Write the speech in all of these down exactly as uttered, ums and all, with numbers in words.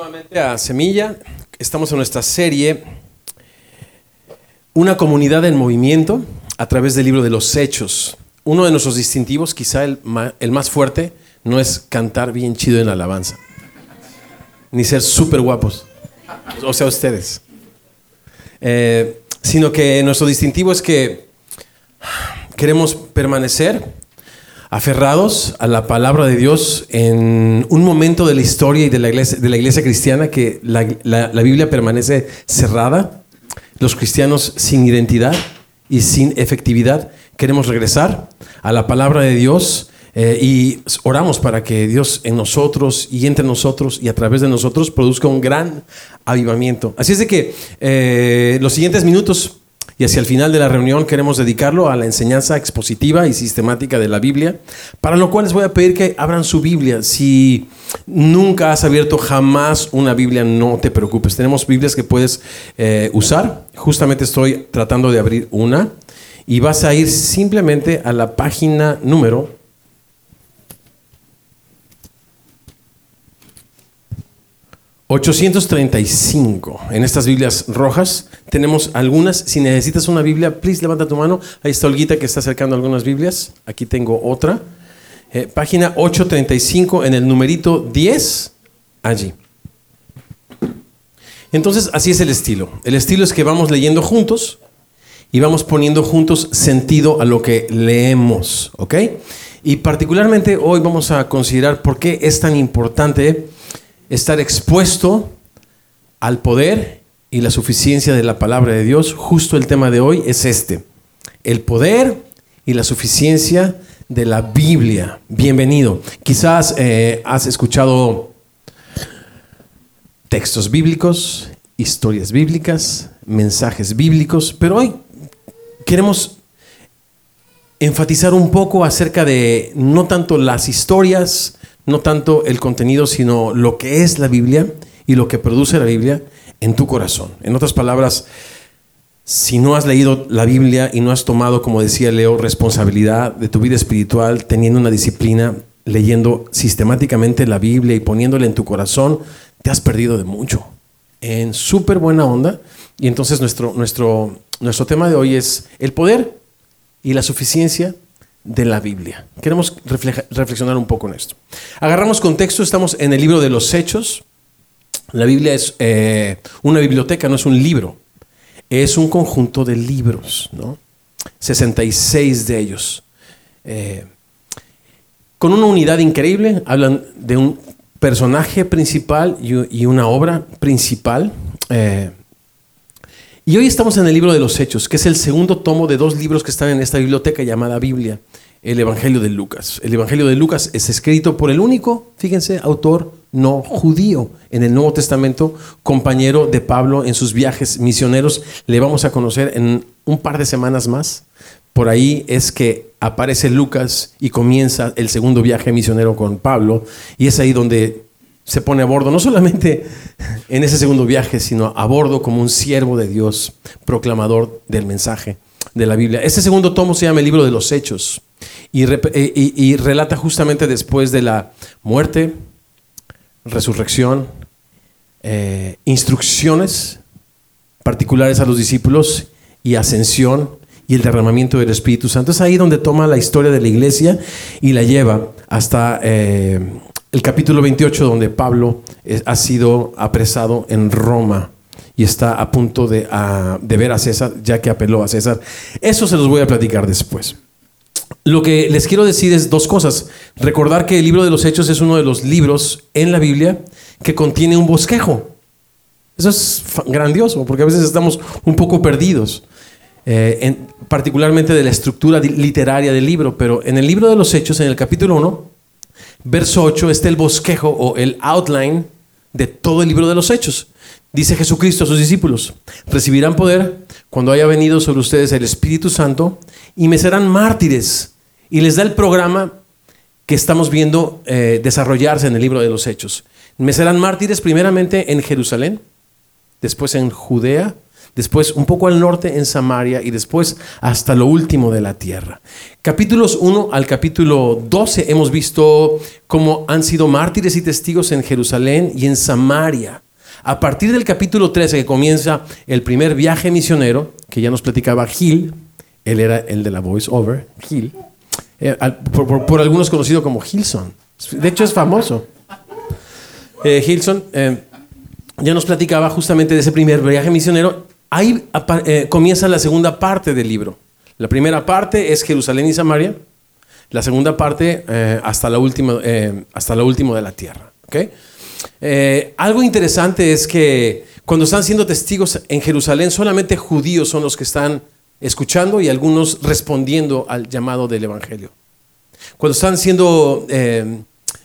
nuevamente a Semilla. Estamos en nuestra serie Una comunidad en movimiento a través del libro de los Hechos. Uno de nuestros distintivos, quizá el más, el más fuerte, no es cantar bien chido en la alabanza, ni ser súper guapos, o sea, ustedes. Eh, sino que nuestro distintivo es que queremos permanecer aferrados a la palabra de Dios en un momento de la historia y de la iglesia, de la iglesia cristiana que la, la, la Biblia permanece cerrada. Los cristianos sin identidad y sin efectividad queremos regresar a la palabra de Dios eh, y oramos para que Dios en nosotros y entre nosotros y a través de nosotros produzca un gran avivamiento. Así es de que eh, los siguientes minutos y hacia el final de la reunión queremos dedicarlo a la enseñanza expositiva y sistemática de la Biblia, para lo cual les voy a pedir que abran su Biblia. Si nunca has abierto jamás una Biblia, no te preocupes. Tenemos Biblias que puedes eh, usar. Justamente estoy tratando de abrir una y vas a ir simplemente a la página número ochocientos treinta y cinco. En estas Biblias rojas tenemos algunas. Si necesitas una Biblia, please levanta tu mano. Ahí está Olguita que está acercando algunas Biblias. Aquí tengo otra. Eh, página ochocientos treinta y cinco en el numerito diez, allí. Entonces, así es el estilo. El estilo es que vamos leyendo juntos y vamos poniendo juntos sentido a lo que leemos, ¿ok? Y particularmente hoy vamos a considerar por qué es tan importante estar expuesto al poder y la suficiencia de la palabra de Dios. Justo el tema de hoy es este: el poder y la suficiencia de la Biblia. Bienvenido. Quizás eh, has escuchado textos bíblicos, historias bíblicas, mensajes bíblicos, pero hoy queremos enfatizar un poco acerca de no tanto las historias, no tanto el contenido, sino lo que es la Biblia y lo que produce la Biblia en tu corazón. En otras palabras, si no has leído la Biblia y no has tomado, como decía Leo, responsabilidad de tu vida espiritual, teniendo una disciplina, leyendo sistemáticamente la Biblia y poniéndola en tu corazón, te has perdido de mucho. En súper buena onda. Y entonces nuestro, nuestro, nuestro tema de hoy es el poder y la suficiencia de la Biblia. Queremos refleja, reflexionar un poco en esto. Agarramos contexto, estamos en el libro de los Hechos. La Biblia es eh, una biblioteca, no es un libro. Es un conjunto de libros, ¿no? sesenta y seis de ellos. Eh, con una unidad increíble, hablan de un personaje principal y, y una obra principal. Eh, Y hoy estamos en el libro de los Hechos, que es el segundo tomo de dos libros que están en esta biblioteca llamada Biblia, el Evangelio de Lucas. El Evangelio de Lucas es escrito por el único, fíjense, autor no judío en el Nuevo Testamento, compañero de Pablo en sus viajes misioneros. Le vamos a conocer en un par de semanas más. Por ahí es que aparece Lucas y comienza el segundo viaje misionero con Pablo, y es ahí donde se pone a bordo, no solamente en ese segundo viaje, sino a bordo como un siervo de Dios, proclamador del mensaje de la Biblia. Este segundo tomo se llama el libro de los Hechos y, y, y relata justamente después de la muerte, resurrección, eh, instrucciones particulares a los discípulos y ascensión y el derramamiento del Espíritu Santo. Es ahí donde toma la historia de la iglesia y la lleva hasta Eh, el capítulo veintiocho, donde Pablo ha sido apresado en Roma y está a punto de, a, de ver a César, ya que apeló a César. Eso se los voy a platicar después. Lo que les quiero decir es dos cosas. Recordar que el libro de los Hechos es uno de los libros en la Biblia que contiene un bosquejo. Eso es grandioso, porque a veces estamos un poco perdidos, eh, en, particularmente de la estructura literaria del libro. Pero en el libro de los Hechos, en el capítulo uno, verso ocho, está el bosquejo o el outline de todo el libro de los Hechos. Dice Jesucristo a sus discípulos: recibirán poder cuando haya venido sobre ustedes el Espíritu Santo y me serán mártires. Y les da el programa que estamos viendo eh, desarrollarse en el libro de los Hechos. Me serán mártires primeramente en Jerusalén, después en Judea, después un poco al norte en Samaria y después hasta lo último de la tierra. Capítulos uno al capítulo doce hemos visto cómo han sido mártires y testigos en Jerusalén y en Samaria. A partir del capítulo trece, que comienza el primer viaje misionero, que ya nos platicaba Gil, él era el de la voice over, Gil, eh, por, por, por algunos conocido como Gilson. De hecho es famoso. Eh, Gilson eh, ya nos platicaba justamente de ese primer viaje misionero. Ahí eh, comienza la segunda parte del libro. La primera parte es Jerusalén y Samaria. La segunda parte eh, hasta la última, eh, hasta lo último de la tierra. ¿Okay? Eh, algo interesante es que cuando están siendo testigos en Jerusalén, solamente judíos son los que están escuchando y algunos respondiendo al llamado del evangelio. Cuando están siendo, eh,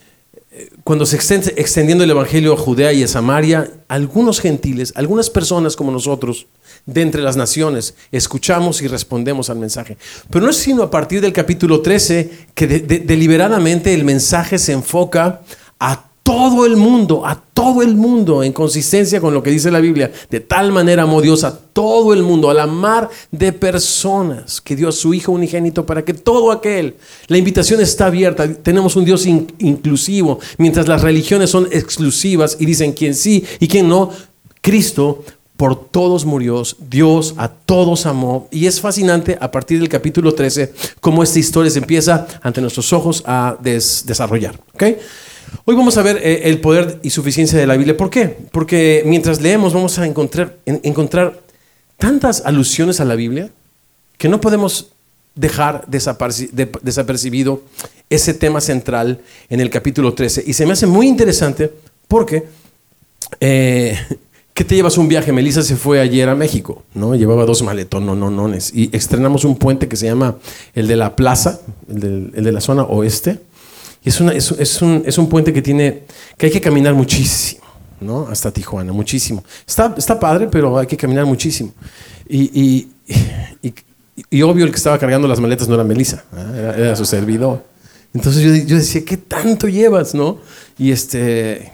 cuando se está extendiendo el evangelio a Judea y a Samaria, algunos gentiles, algunas personas como nosotros, de entre las naciones, escuchamos y respondemos al mensaje. Pero no es sino a partir del capítulo trece que de, de, deliberadamente el mensaje se enfoca a todo el mundo, a todo el mundo, en consistencia con lo que dice la Biblia. De tal manera amó Dios a todo el mundo, a la mar de personas, que dio a su Hijo unigénito para que todo aquel, la invitación está abierta. Tenemos un Dios in, inclusivo, mientras las religiones son exclusivas y dicen quién sí y quién no. Cristo por todos murió, Dios a todos amó, y es fascinante a partir del capítulo trece cómo esta historia se empieza ante nuestros ojos a des, desarrollar. ¿Okay? Hoy vamos a ver eh, el poder y suficiencia de la Biblia. ¿Por qué? Porque mientras leemos vamos a encontrar, en, encontrar tantas alusiones a la Biblia que no podemos dejar desaperci- de, desapercibido ese tema central en el capítulo trece. Y se me hace muy interesante porque eh, ¿qué te llevas un viaje? Melissa se fue ayer a México, ¿no? Llevaba dos maletononones y estrenamos un puente que se llama el de la plaza, el de, el de la zona oeste. Y es, una, es, es, un, es un puente que tiene que hay que caminar muchísimo, ¿no? Hasta Tijuana, muchísimo. Está, está padre, pero hay que caminar muchísimo. Y, y, y, y obvio el que estaba cargando las maletas no era Melissa, ¿eh? era, era su servidor. Entonces yo, yo decía, ¿qué tanto llevas, no? Y este,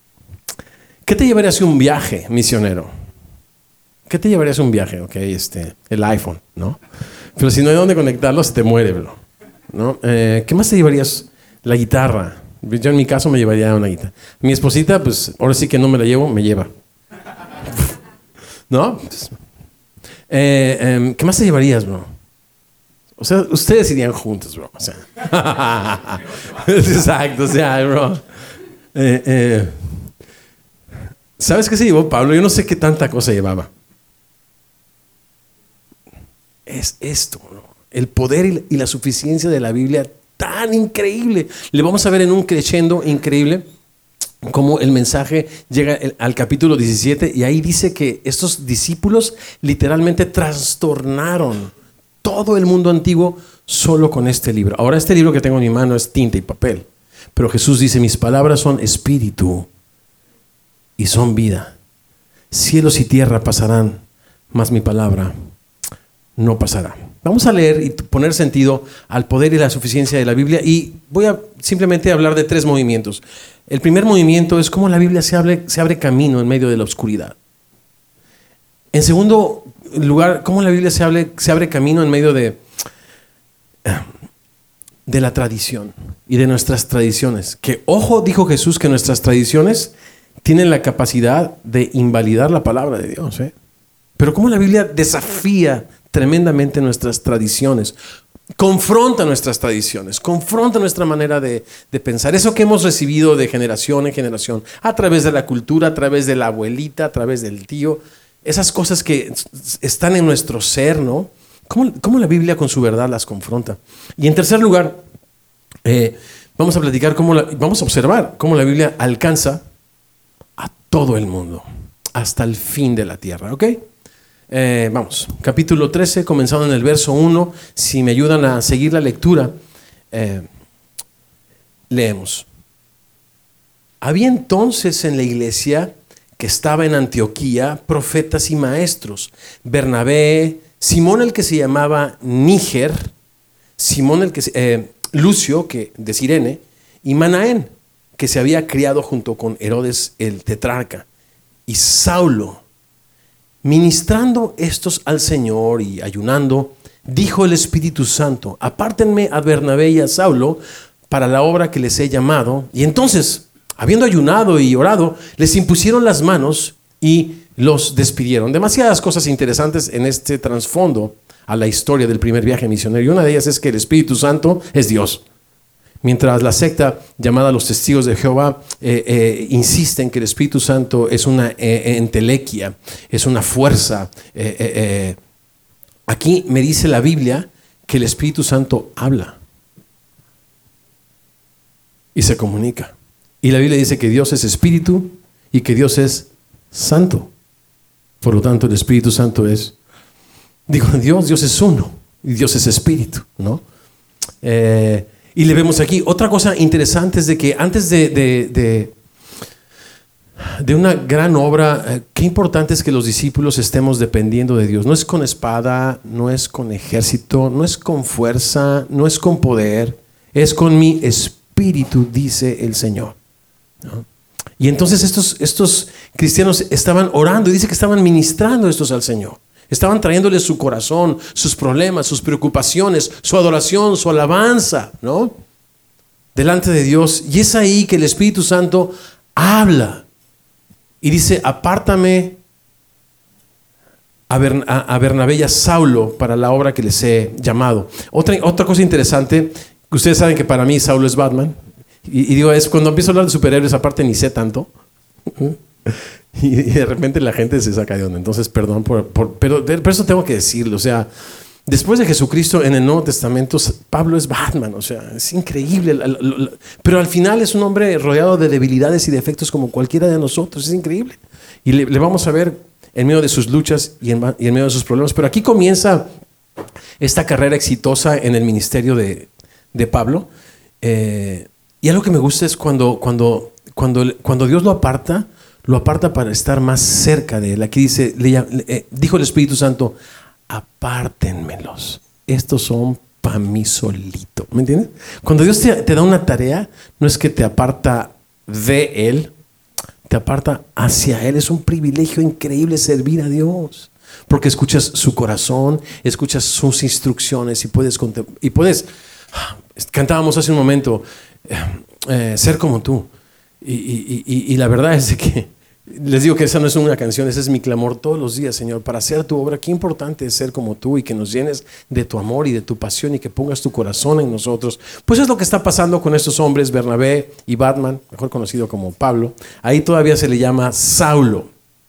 ¿qué te llevarías a un viaje misionero? ¿Qué te llevarías a un viaje? Ok, este, el iPhone, ¿no? Pero si no hay dónde conectarlo, se te muere, bro, ¿no? Eh, ¿Qué más te llevarías? La guitarra. Yo en mi caso me llevaría una guitarra. Mi esposita, pues ahora sí que no me la llevo, me lleva. ¿No? Eh, eh, ¿Qué más te llevarías, bro? O sea, ustedes irían juntos, bro. O sea. Exacto, o sea, bro. Eh, eh. ¿Sabes qué se llevó Pablo? Yo no sé qué tanta cosa llevaba. Es esto, bro. El poder y la suficiencia de la Biblia tan increíble. Le vamos a ver en un crescendo increíble cómo el mensaje llega al capítulo diecisiete y ahí dice que estos discípulos literalmente trastornaron todo el mundo antiguo solo con este libro. Ahora este libro que tengo en mi mano es tinta y papel, pero Jesús dice: mis palabras son espíritu y son vida. Cielos y tierra pasarán, mas mi palabra no pasará. Vamos a leer y poner sentido al poder y la suficiencia de la Biblia, y voy a simplemente hablar de tres movimientos. El primer movimiento es cómo la Biblia se abre, se abre camino en medio de la oscuridad. En segundo lugar, cómo la Biblia se abre, se abre camino en medio de, de la tradición y de nuestras tradiciones. Que, ojo, dijo Jesús que nuestras tradiciones tienen la capacidad de invalidar la palabra de Dios, ¿eh? Pero cómo la Biblia desafía tremendamente nuestras tradiciones, confronta nuestras tradiciones, confronta nuestra manera de, de pensar, eso que hemos recibido de generación en generación, a través de la cultura, a través de la abuelita, a través del tío, esas cosas que están en nuestro ser, ¿no? ¿Cómo, cómo la Biblia con su verdad las confronta? Y en tercer lugar, eh, vamos a platicar cómo la, vamos a observar cómo la Biblia alcanza a todo el mundo, hasta el fin de la tierra, ¿ok? Eh, vamos, capítulo trece, comenzando en el verso uno. Si me ayudan a seguir la lectura, eh, leemos. Había entonces en la iglesia que estaba en Antioquía profetas y maestros: Bernabé, Simón el que se llamaba Níger, Simón el que eh, Lucio que de Cirene, y Manaén, que se había criado junto con Herodes el tetrarca, y Saulo. Ministrando estos al Señor y ayunando, dijo el Espíritu Santo: apártenme a Bernabé y a Saulo para la obra que les he llamado. Y entonces, habiendo ayunado y orado, les impusieron las manos y los despidieron. Demasiadas cosas interesantes en este trasfondo a la historia del primer viaje misionero. Y una de ellas es que el Espíritu Santo es Dios. Mientras la secta llamada los Testigos de Jehová eh, eh, insiste en que el Espíritu Santo es una eh, entelequia, es una fuerza. Eh, eh, eh, aquí me dice la Biblia que el Espíritu Santo habla y se comunica. Y la Biblia dice que Dios es Espíritu y que Dios es Santo. Por lo tanto, el Espíritu Santo es, digo, Dios, Dios es uno y Dios es Espíritu, ¿no? Eh, Y le vemos aquí. Otra cosa interesante es de que antes de, de, de, de una gran obra, eh, qué importante es que los discípulos estemos dependiendo de Dios. No es con espada, no es con ejército, no es con fuerza, no es con poder, es con mi espíritu, dice el Señor, ¿no? Y entonces estos, estos cristianos estaban orando y dice que estaban ministrando estos al Señor. Estaban trayéndole su corazón, sus problemas, sus preocupaciones, su adoración, su alabanza, ¿no? Delante de Dios. Y es ahí que el Espíritu Santo habla y dice: apártame a, Bern, a, a Bernabé y a Saulo para la obra que les he llamado. Otra, otra cosa interesante, ustedes saben que para mí Saulo es Batman. Y, y digo, es cuando empiezo a hablar de superhéroes, aparte ni sé tanto. Y de repente la gente se saca de onda. Entonces, perdón, por, por, pero por eso tengo que decirlo. O sea, después de Jesucristo en el Nuevo Testamento, Pablo es Batman. O sea, es increíble. Pero al final es un hombre rodeado de debilidades y defectos como cualquiera de nosotros. Es increíble. Y le, le vamos a ver en medio de sus luchas y en, y en medio de sus problemas. Pero aquí comienza esta carrera exitosa en el ministerio de, de Pablo. Eh, y algo que me gusta es cuando, cuando, cuando, cuando Dios lo aparta, lo aparta para estar más cerca de él. Aquí dice, le, le, dijo el Espíritu Santo: apártenmelos. Estos son para mí solito. ¿Me entiendes? Cuando Dios te, te da una tarea, no es que te aparta de él, te aparta hacia él. Es un privilegio increíble servir a Dios, porque escuchas su corazón, escuchas sus instrucciones y puedes, y puedes cantábamos hace un momento, eh, eh, ser como tú. Y, y, y, y la verdad es de que les digo que esa no es una canción, ese es mi clamor todos los días, Señor, para hacer tu obra. Qué importante es ser como tú y que nos llenes de tu amor y de tu pasión y que pongas tu corazón en nosotros. Pues es lo que está pasando con estos hombres, Bernabé y Batman, mejor conocido como Pablo. Ahí todavía se le llama Saulo.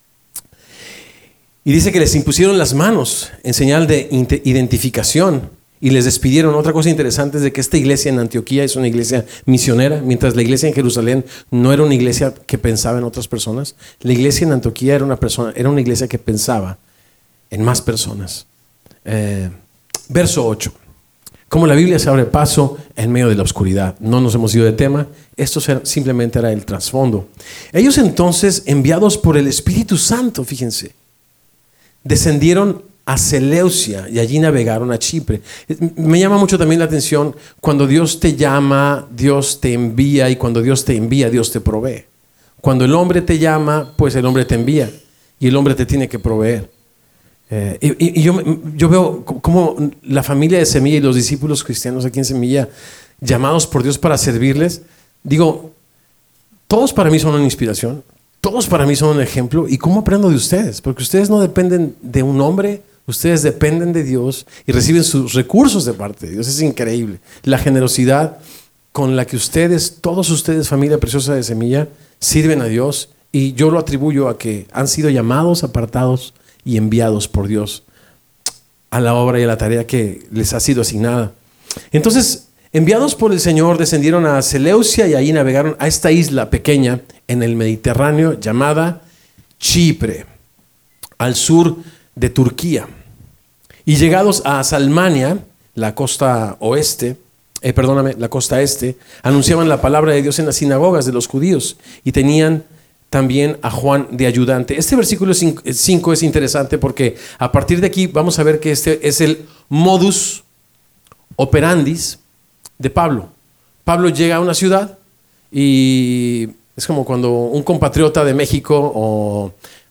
Y dice que les impusieron las manos en señal de identificación y les despidieron. Otra cosa interesante es de que esta iglesia en Antioquía es una iglesia misionera, mientras la iglesia en Jerusalén no era una iglesia que pensaba en otras personas. La iglesia en Antioquía era una, persona, era una iglesia que pensaba en más personas. Eh, verso ocho. Como la Biblia se abre paso en medio de la oscuridad. No nos hemos ido de tema. Esto simplemente era el trasfondo. Ellos entonces, enviados por el Espíritu Santo, fíjense, descendieron a Seleucia y allí navegaron a Chipre. Me llama mucho también la atención cuando Dios te llama, Dios te envía, y cuando Dios te envía, Dios te provee. Cuando el hombre te llama, pues el hombre te envía y el hombre te tiene que proveer. Eh, y, y yo, yo veo cómo la familia de Semilla y los discípulos cristianos aquí en Semilla, llamados por Dios para servirles, digo, todos para mí son una inspiración, todos para mí son un ejemplo. ¿Y cómo aprendo de ustedes? Porque ustedes no dependen de un hombre, ustedes dependen de Dios y reciben sus recursos de parte de Dios. Es increíble la generosidad con la que ustedes, todos ustedes, familia preciosa de Semilla, sirven a Dios, y yo lo atribuyo a que han sido llamados, apartados y enviados por Dios a la obra y a la tarea que les ha sido asignada. Entonces, enviados por el Señor, descendieron a Seleucia y ahí navegaron a esta isla pequeña en el Mediterráneo llamada Chipre, al sur de Turquía. Y llegados a Salmania, la costa oeste, eh, perdóname, la costa este, anunciaban la palabra de Dios en las sinagogas de los judíos y tenían también a Juan de ayudante. Este versículo cinco es interesante porque a partir de aquí vamos a ver que este es el modus operandis de Pablo. Pablo llega a una ciudad y es como cuando un compatriota de México o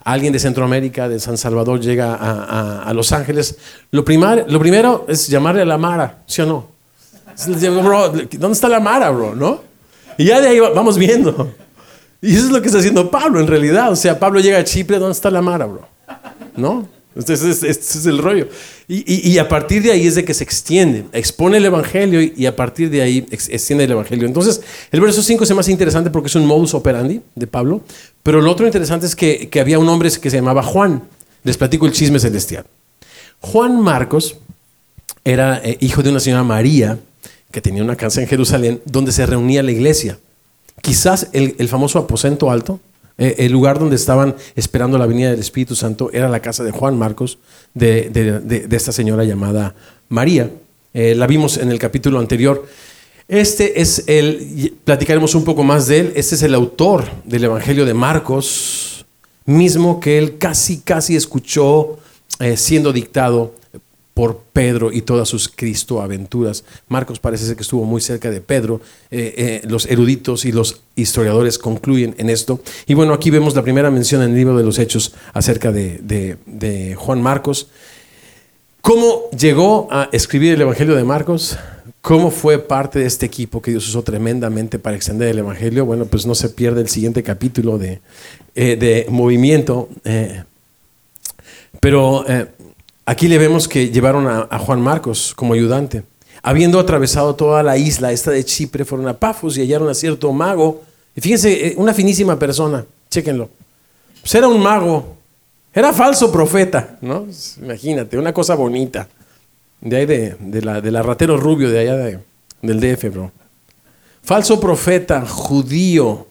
alguien de Centroamérica, de San Salvador, llega a, a, a Los Ángeles, lo, primar, lo primero es llamarle a la Mara, ¿sí o no? Bro, ¿dónde está la Mara, bro? ¿No? Y ya de ahí vamos viendo. Y eso es lo que está haciendo Pablo en realidad. O sea, Pablo llega a Chipre, ¿dónde está la Mara, bro? ¿No? Este es, este es el rollo. Y, y, y a partir de ahí es de que se extiende, expone el evangelio y, y a partir de ahí ex, extiende el evangelio. Entonces, el verso cinco se me hace interesante porque es un modus operandi de Pablo. Pero lo otro interesante es que, que había un hombre que se llamaba Juan. Les platico el chisme celestial. Juan Marcos era eh, hijo de una señora María que tenía una casa en Jerusalén donde se reunía la iglesia. Quizás el, el famoso aposento alto, eh, el lugar donde estaban esperando la venida del Espíritu Santo, era la casa de Juan Marcos, de, de, de, de esta señora llamada María. Eh, la vimos en el capítulo anterior. Este es el, platicaremos un poco más de él, este es el autor del Evangelio de Marcos, mismo que él casi, casi escuchó eh, siendo dictado por Pedro y todas sus Cristo-aventuras. Marcos parece ser que estuvo muy cerca de Pedro. Eh, eh, los eruditos y los historiadores concluyen en esto. Y bueno, aquí vemos la primera mención en el libro de los Hechos acerca de, de, de Juan Marcos. ¿Cómo llegó a escribir el Evangelio de Marcos? ¿Cómo fue parte de este equipo que Dios usó tremendamente para extender el Evangelio? Bueno, pues no se pierde el siguiente capítulo de, eh, de movimiento. Eh, pero... Eh, Aquí le vemos que llevaron a, a Juan Marcos como ayudante. Habiendo atravesado toda la isla esta de Chipre, fueron a Pafos y hallaron a cierto mago. Y fíjense, una finísima persona, chéquenlo. Pues era un mago, era falso profeta, ¿no? Imagínate, una cosa bonita. De ahí de, de, la, de la ratero rubio, de allá de, del D F, bro. Falso profeta, judío,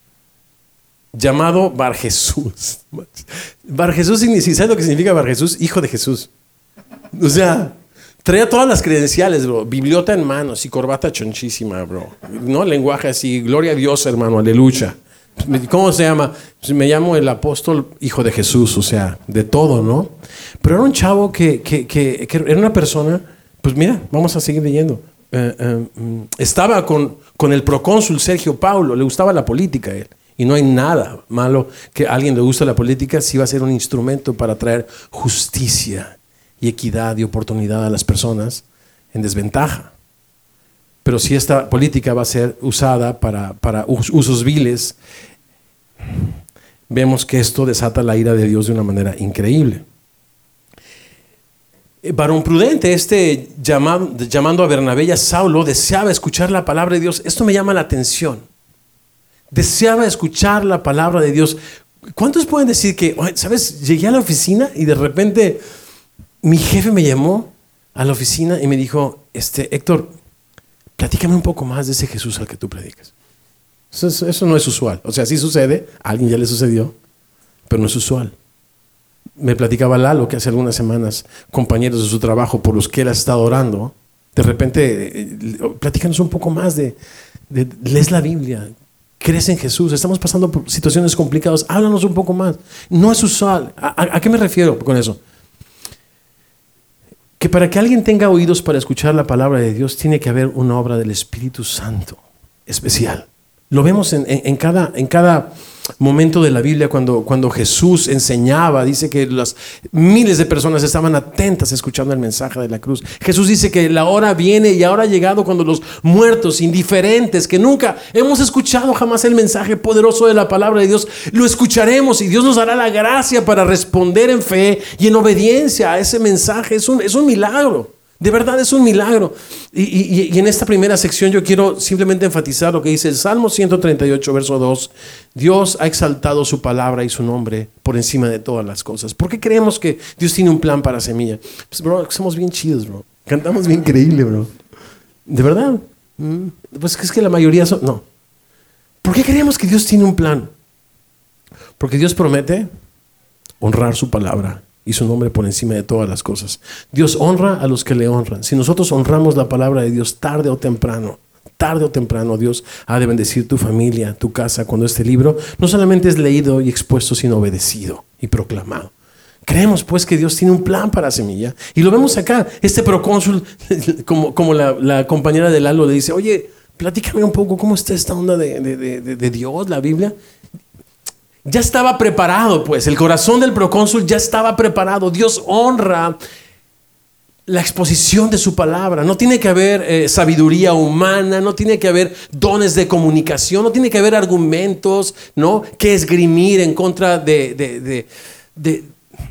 llamado Bar Jesús. Bar Jesús, ¿sabes lo que significa Bar Jesús? Hijo de Jesús. O sea, traía todas las credenciales, bro. Bibliota en manos y corbata chonchísima, bro. No, lenguaje así, gloria a Dios, hermano, aleluya. ¿Cómo se llama? Me llamo el apóstol Hijo de Jesús, o sea, de todo, ¿no? Pero era un chavo que, que, que, que era una persona, pues mira, vamos a seguir leyendo. Eh, eh, estaba con, con el procónsul Sergio Paulo, le gustaba la política a él. Y no hay nada malo que a alguien le guste la política si va a ser un instrumento para traer justicia y equidad y oportunidad a las personas en desventaja. Pero si esta política va a ser usada para, para usos viles, vemos que esto desata la ira de Dios de una manera increíble. Varón prudente, este llamado, llamando a Bernabé y a Saulo, deseaba escuchar la palabra de Dios. Esto me llama la atención. Deseaba escuchar la palabra de Dios. ¿Cuántos pueden decir que, sabes, llegué a la oficina y de repente mi jefe me llamó a la oficina y me dijo, este, Héctor, platícame un poco más de ese Jesús al que tú predicas? Eso, eso, eso no es usual. O sea, sí sucede, a alguien ya le sucedió, pero no es usual. Me platicaba Lalo que hace algunas semanas, compañeros de su trabajo por los que él ha estado orando, de repente, eh, platícanos un poco más de, de, lees la Biblia, crees en Jesús, estamos pasando por situaciones complicadas, háblanos un poco más. No es usual. ¿A, a, a qué me refiero con eso? Que para que alguien tenga oídos para escuchar la palabra de Dios, tiene que haber una obra del Espíritu Santo especial. Lo vemos en, en, en, cada, en cada momento de la Biblia cuando, cuando Jesús enseñaba. Dice que las miles de personas estaban atentas escuchando el mensaje de la cruz. Jesús dice que la hora viene y ahora ha llegado cuando los muertos, indiferentes, que nunca hemos escuchado jamás el mensaje poderoso de la palabra de Dios, lo escucharemos y Dios nos dará la gracia para responder en fe y en obediencia a ese mensaje. Es un, es un milagro. De verdad es un milagro. Y, y, y en esta primera sección yo quiero simplemente enfatizar lo que dice el Salmo ciento treinta y ocho, verso dos. Dios ha exaltado su palabra y su nombre por encima de todas las cosas. ¿Por qué creemos que Dios tiene un plan para Semilla? Pues, bro, somos bien chidos, bro. Cantamos bien increíble, bro. ¿De verdad? Pues es que la mayoría son... No. ¿Por qué creemos que Dios tiene un plan? Porque Dios promete honrar su palabra y su nombre por encima de todas las cosas. Dios honra a los que le honran. Si nosotros honramos la palabra de Dios tarde o temprano, tarde o temprano Dios ha de bendecir tu familia, tu casa, cuando este libro no solamente es leído y expuesto, sino obedecido y proclamado. Creemos pues que Dios tiene un plan para Semilla y lo vemos acá. Este procónsul, como, como la, la compañera de Lalo le dice, oye, platícame un poco cómo está esta onda de, de, de, de Dios, la Biblia. ya estaba preparado, pues. El corazón del procónsul ya estaba preparado. Dios honra la exposición de su palabra. No tiene que haber eh, sabiduría humana, no tiene que haber dones de comunicación, no tiene que haber argumentos, ¿no?, que esgrimir en contra de, de, de, de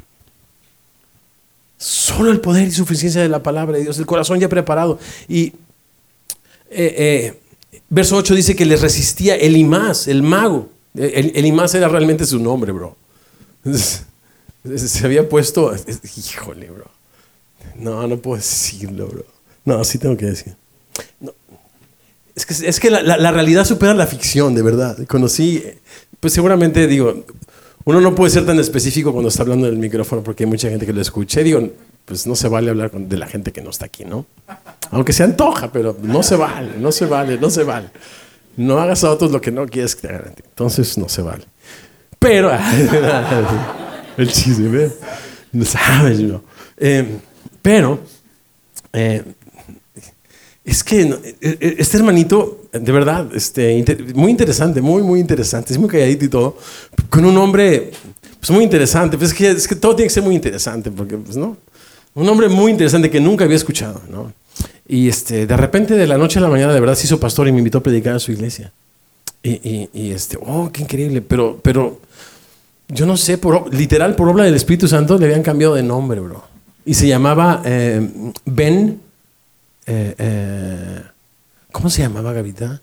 solo el poder y suficiencia de la palabra de Dios. El corazón ya preparado. Y eh, eh, verso ocho dice que les resistía Elimás, el mago. El, Elimás era realmente su nombre, bro. Se había puesto, híjole, bro. No, no puedo decirlo, bro. No, sí tengo que decir. No. Es que, es que la, la, la realidad supera la ficción, de verdad. Conocí, pues seguramente, digo, uno no puede ser tan específico cuando está hablando del micrófono porque hay mucha gente que lo escucha. Digo, pues no se vale hablar con, de la gente que no está aquí, ¿no? Aunque se antoja, pero no se vale, no se vale, no se vale. No hagas a otros lo que no quieres que te hagan a ti. Entonces no se vale. Pero, el chiste, ¿ves? No sabes, ¿no? Eh, pero, eh, es que este hermanito, de verdad, este, inter, muy interesante, muy, muy interesante. Es muy calladito y todo. Con un hombre, pues muy interesante. Pues es que, es que todo tiene que ser muy interesante, porque, pues, ¿no? Un hombre muy interesante que nunca había escuchado, ¿no? Y este, de repente, de la noche a la mañana, de verdad se hizo pastor y me invitó a predicar a su iglesia. Y, y, y este, oh, qué increíble. Pero, pero yo no sé, por, literal, por obra del Espíritu Santo le habían cambiado de nombre, bro. Y se llamaba eh, Ben. Eh, eh, ¿Cómo se llamaba, Gavita?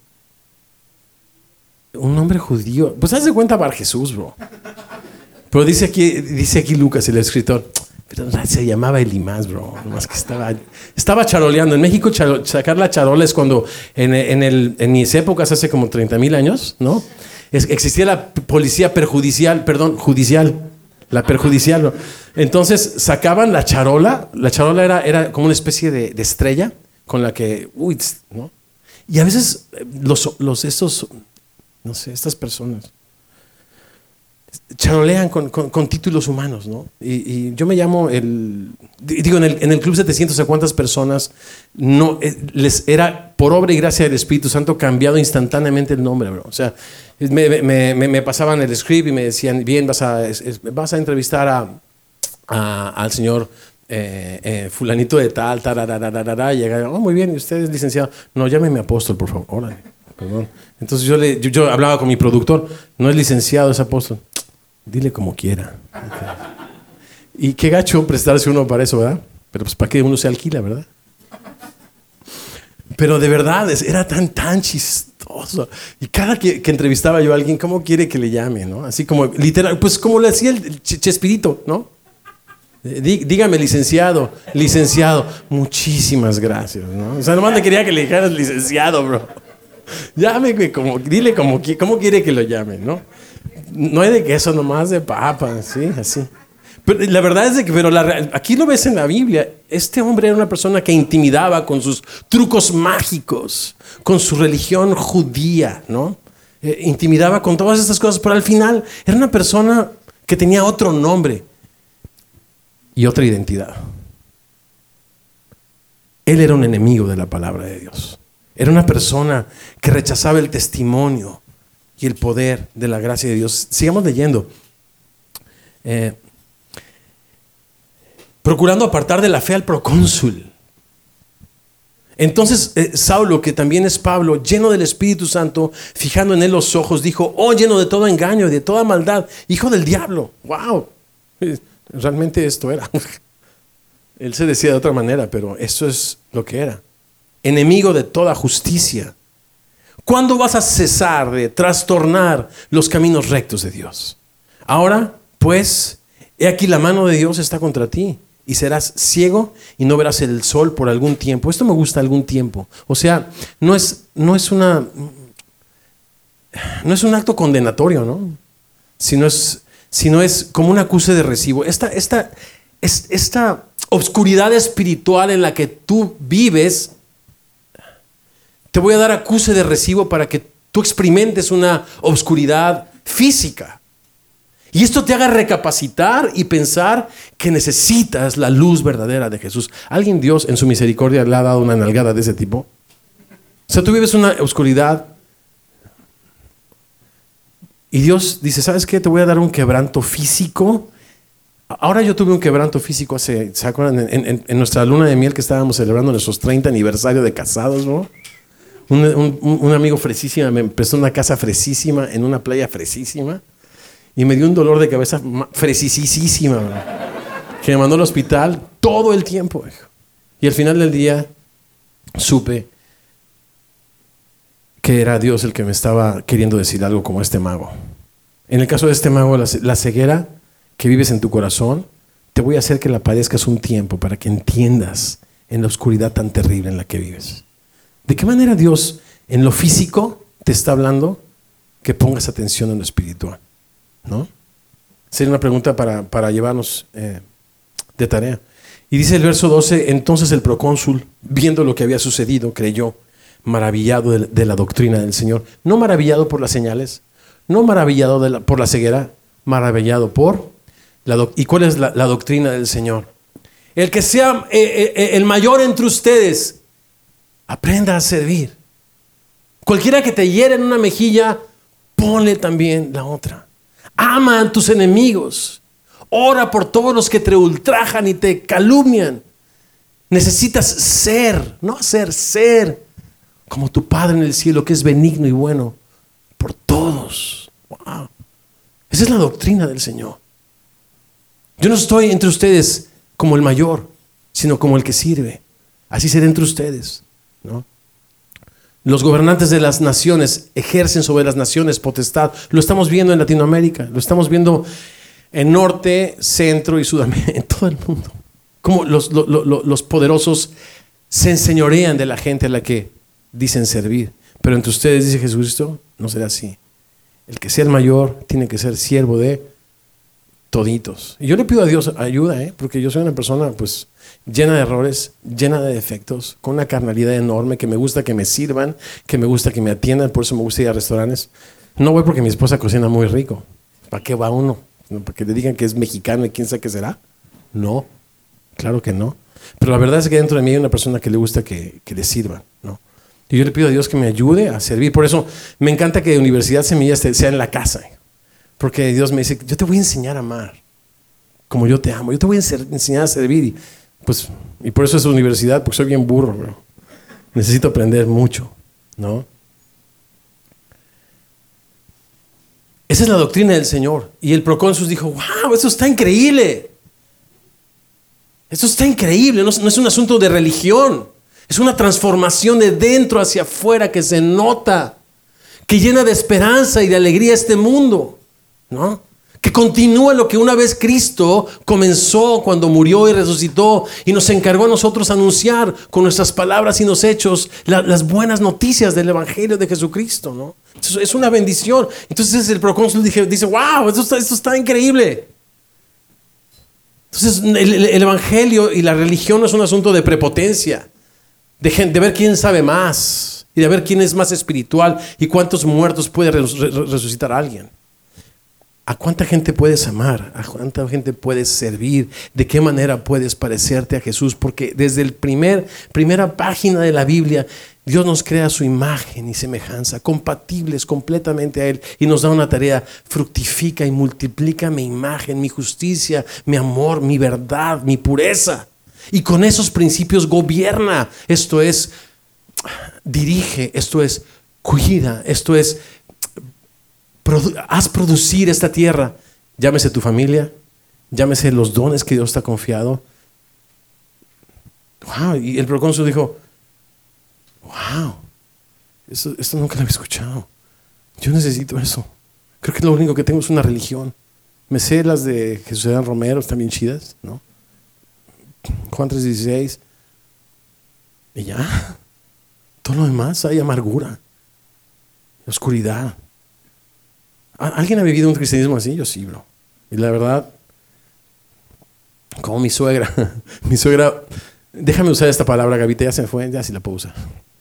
Un nombre judío. Pues haz de cuenta Bar Jesús, bro. Pero dice aquí, dice aquí Lucas, el escritor. Pero se llamaba Elimás, bro. Nomás que estaba, estaba charoleando. En México, charo, sacar la charola es cuando en, en, el, en mis épocas, hace como treinta mil años, ¿no? Es, existía la policía perjudicial, perdón, judicial. La perjudicial, ¿no? Entonces sacaban la charola. La charola era, era como una especie de, de estrella con la que, uy, ¿no? Y a veces los, los estos, no sé, estas personas charolean con, con, con títulos humanos, ¿no? Y, y yo me llamo el, digo, en el, en el Club setecientos, ¿a cuántas personas no les era por obra y gracia del Espíritu Santo cambiado instantáneamente el nombre, bro? O sea, me, me, me, me pasaban el script y me decían, bien, vas a, vas a entrevistar a, a, al señor eh, eh, fulanito de tal, tararararara, y llega, oh, muy bien, ¿y usted es licenciado? No, llámeme apóstol, por favor. Órale, perdón. Entonces yo, le, yo, yo hablaba con mi productor, no es licenciado, es apóstol. Dile como quiera. Okay. Y qué gacho prestarse uno para eso, ¿verdad? Pero pues para que uno se alquila, ¿verdad? Pero de verdad, era tan, tan chistoso. Y cada que, que entrevistaba yo a alguien, ¿cómo quiere que le llame, no? Así como, literal, pues como le hacía el Chespirito, ¿no? Dí, dígame, licenciado, licenciado. Muchísimas gracias, ¿no? O sea, nomás le quería que le dijeras licenciado, bro. Llame, como, dile como, cómo quiere que lo llame, ¿no? No hay de queso, nomás de papa, sí, así. Pero la verdad es de que, pero la, aquí lo ves en la Biblia. Este hombre era una persona que intimidaba con sus trucos mágicos, con su religión judía, ¿no? Eh, intimidaba con todas estas cosas, pero al final era una persona que tenía otro nombre y otra identidad. Él era un enemigo de la palabra de Dios. Era una persona que rechazaba el testimonio y el poder de la gracia de Dios. Sigamos leyendo. Eh, procurando apartar de la fe al procónsul. Entonces eh, Saulo, que también es Pablo, lleno del Espíritu Santo, fijando en él los ojos, dijo, oh, lleno de todo engaño y de toda maldad, hijo del diablo. Wow, realmente esto era. Él se decía de otra manera, pero eso es lo que era. Enemigo de toda justicia. ¿Cuándo vas a cesar de trastornar los caminos rectos de Dios? Ahora, pues, he aquí la mano de Dios está contra ti y serás ciego y no verás el sol por algún tiempo. Esto me gusta, algún tiempo. O sea, no es, no es una, no es un acto condenatorio, ¿no? Sino es, sino es como un acuse de recibo. Esta, esta, es, esta obscuridad espiritual en la que tú vives, te voy a dar acuse de recibo para que tú experimentes una obscuridad física. Y esto te haga recapacitar y pensar que necesitas la luz verdadera de Jesús. ¿Alguien, Dios, en su misericordia, le ha dado una nalgada de ese tipo? O sea, tú vives una oscuridad Y Dios dice, ¿sabes qué? Te voy a dar un quebranto físico. Ahora yo tuve un quebranto físico hace, ¿se acuerdan? En, en, en nuestra luna de miel que estábamos celebrando nuestros treinta aniversario de casados, ¿no? Un, un, un amigo fresísima me prestó una casa fresísima en una playa fresísima y me dio un dolor de cabeza fresísima, ¿no? Que me mandó al hospital todo el tiempo. Y al final del día supe que era Dios el que me estaba queriendo decir algo como este mago. En el caso de este mago, la, la ceguera que vives en tu corazón, te voy a hacer que la padezcas un tiempo para que entiendas en la oscuridad tan terrible en la que vives. ¿De qué manera Dios en lo físico te está hablando que pongas atención en lo espiritual? ¿No? Sería una pregunta para, para llevarnos eh, de tarea. Y dice el verso doce, entonces el procónsul, viendo lo que había sucedido, creyó, maravillado de, de la doctrina del Señor. No maravillado por las señales, no maravillado de la, por la ceguera, maravillado por la doc- ¿Y cuál es la, la doctrina del Señor? El que sea eh, eh, el mayor entre ustedes, aprenda a servir. Cualquiera que te hiera en una mejilla, ponle también la otra. Ama a tus enemigos. Ora por todos los que te ultrajan y te calumnian. Necesitas ser, no hacer, ser como tu Padre en el cielo, que es benigno y bueno por todos. Wow. Esa es la doctrina del Señor. Yo no estoy entre ustedes como el mayor, sino como el que sirve. Así seré entre ustedes, ¿no? Los gobernantes de las naciones ejercen sobre las naciones potestad. Lo estamos viendo en Latinoamérica, lo estamos viendo en Norte, Centro y Sudamérica, en todo el mundo. Como los, los, los, los poderosos se enseñorean de la gente a la que dicen servir. Pero entre ustedes, dice Jesucristo, no será así. El que sea el mayor tiene que ser siervo de toditos. Y yo le pido a Dios ayuda, ¿eh? Porque yo soy una persona pues llena de errores, llena de defectos, con una carnalidad enorme, que me gusta que me sirvan, que me gusta que me atiendan, por eso me gusta ir a restaurantes. No voy porque mi esposa cocina muy rico. ¿Para qué va uno? ¿Para que le digan que es mexicano y quién sabe qué será? No, claro que no. Pero la verdad es que dentro de mí hay una persona que le gusta que, que le sirvan, ¿no? Y yo le pido a Dios que me ayude a servir. Por eso me encanta que Universidad Semillas sea en la casa. Porque Dios me dice, yo te voy a enseñar a amar como yo te amo. Yo te voy a enseñar a servir. Y, pues, y por eso es universidad, porque soy bien burro, bro. Necesito aprender mucho, ¿no? Esa es la doctrina del Señor. Y el procónsul dijo, wow, eso está increíble. Eso está increíble. No, no es un asunto de religión. Es una transformación de dentro hacia afuera que se nota, que llena de esperanza y de alegría este mundo, ¿no? Que continúa lo que una vez Cristo comenzó cuando murió y resucitó y nos encargó a nosotros anunciar con nuestras palabras y los hechos la, las buenas noticias del Evangelio de Jesucristo, ¿no? Es, es una bendición. Entonces el procónsul dice, dice wow, esto está, esto está increíble. Entonces el, el, el Evangelio y la religión no es un asunto de prepotencia, de, gente, de ver quién sabe más y de ver quién es más espiritual y cuántos muertos puede resucitar a alguien. ¿A cuánta gente puedes amar? ¿A cuánta gente puedes servir? ¿De qué manera puedes parecerte a Jesús? Porque desde la primer, primera página de la Biblia, Dios nos crea su imagen y semejanza, compatibles completamente a Él, y nos da una tarea: fructifica y multiplica mi imagen, mi justicia, mi amor, mi verdad, mi pureza. Y con esos principios gobierna, esto es, dirige, esto es, cuida, esto es, produ- haz producir esta tierra. Llámese tu familia, llámese los dones que Dios te ha confiado. Wow, y el procónsul dijo, wow, esto, esto nunca lo había escuchado. Yo necesito eso. Creo que lo único que tengo es una religión. Me sé las de Jesús Adán Romero, están bien chidas, ¿no? Juan tres dieciséis. Y ya. Todo lo demás hay amargura, oscuridad. ¿Alguien ha vivido un cristianismo así? Yo sí, bro. Y la verdad, como mi suegra. Mi suegra, déjame usar esta palabra, Gavita, ya se me fue, ya sí la puedo usar.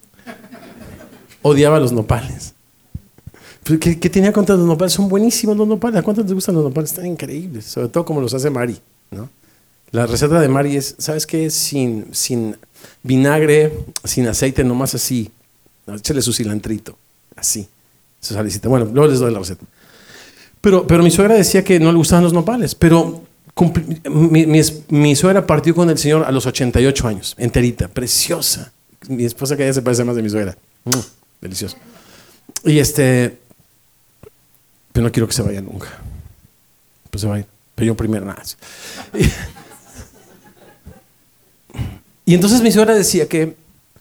Odiaba los nopales. ¿Qué, qué tenía contra los nopales? Son buenísimos los nopales. ¿A cuántos te gustan los nopales? Están increíbles. Sobre todo como los hace Mari, ¿no? La receta de Mari es, ¿sabes qué? Sin, sin vinagre, sin aceite, nomás así. No, échale su cilantrito. Así. Su salicita. Bueno, luego les doy la receta. Pero, pero mi suegra decía que no le gustaban los nopales, pero cumpli- mi, mi, mi suegra partió con el Señor a los ochenta y ocho años, enterita, preciosa. Mi esposa que ya se parece más de mi suegra. Mm, delicioso. Y este, pero no quiero que se vaya nunca. Pues se va a ir. Pero yo primero nada. Y, y entonces mi suegra decía que